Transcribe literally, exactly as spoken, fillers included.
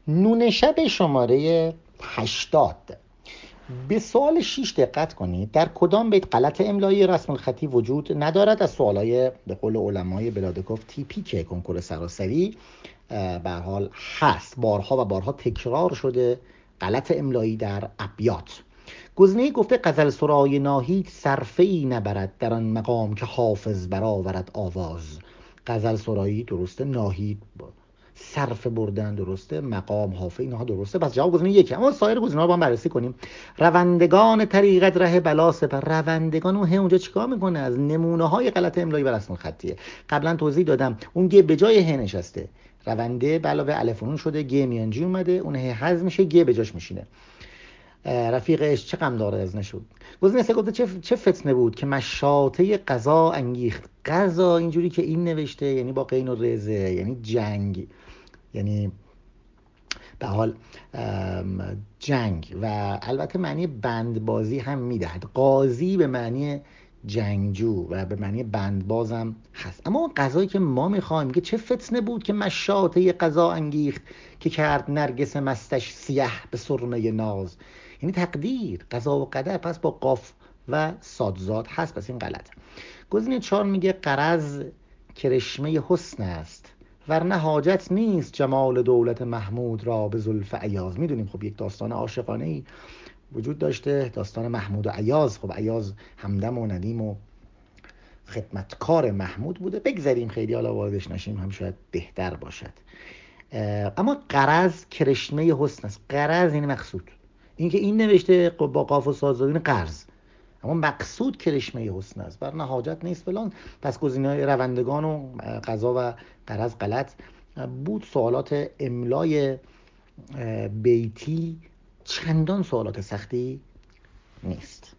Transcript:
نون شب شماره هشتاد. به سوال شش دقت کنید. در کدام بیت غلط املایی رسم الخطی وجود ندارد؟ از سوالای به قول علمای بلادکوف تیپیک کنکور سراسری به هر حال هست، بارها و بارها تکرار شده غلط املایی در ابیات. گزینه گفته غزل سرای ناهید صرفه‌ای نبرد در آن مقام که حافظ برآورد آواز. غزل سرایی درسته، ناهید صرف بردن درسته، مقام حافظ اینها درسته، پس جواب گزینه یکی. اما سایر گزینه‌ها رو با هم بررسی کنیم. روندگان طریقت ره بلا سپر. روندگان اون ه اونجا چیکار میکنه؟ از نمونه‌های غلط املایی و رسم الخطیه. قبلا توضیح دادم اون گ به جای ه نشسته، رونده به علاوه الف و نون شده، گ میانجی اومده، اون ه حذف میشه، گ به جاش میشینه. رفیقش چه غم داره از نشد. گزینه سه گفته چه چه فتنه بود که مشاطه قضا انگیخت. قضا اینجوری که این نوشته یعنی با قین و رزه، یعنی جنگ، یعنی به حال جنگ و البته معنی بندبازی هم میدهد. قاضی به معنی جنگجو و به معنی بندباز هم هست. اما اون قضایی که ما میخوایم که چه فتنه بود که مشاطه قضا انگیخت که کرد نرگس مستش سیه به سرمه ناز. یعنی تقدیر، قضا و قدر، پس با قاف و صادزاد هست، پس این غلط. گزینه چهار میگه غرض کرشمه حسن است ورنه حاجت نیست جمال دولت محمود را به زلف ایاز. میدونیم خب یک داستان عاشقانه‌ای وجود داشته، داستان محمود و ایاز. خب ایاز همدم و ندیم و خدمتکار محمود بوده. بگذاریم خیلی حالا واردش نشیم، هم شاید بهتر باشد. اما غرض کرشمه حسن است. غرض یعنی مقصود. این که این نوشته با قاف و صادزاد این قرض، اما مقصود کرشمه حسن است ورنه حاجت نیست فلان. پس گزینه‌های روندگان و قضا و غرض غلط بود. سوالات املای بیتی چندان سوالات سختی نیست.